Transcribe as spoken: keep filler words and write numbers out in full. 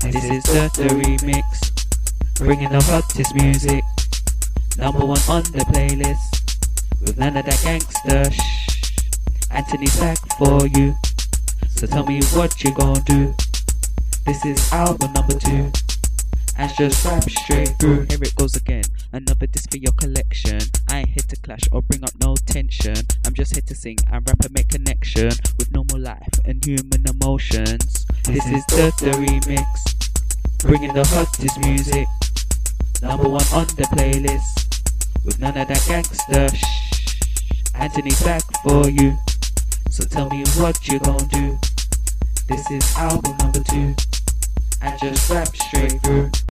This is the, the remix, bringing the hottest music, number one on the playlist, with none of that gangster shh. Anthony's back for you, so tell me what you gon' do. This is album number two, and just rap straight through. Here it goes again, another disc for your collection. I ain't here to clash or bring up no tension. I'm just here to sing and rap and make connection with normal life and human emotions. This is the, the remix, bringing the hottest music, number one on the playlist, with none of that gangster shh. Anthony's back for you, so tell me what you gon' do. This is album number two, and just rap straight through.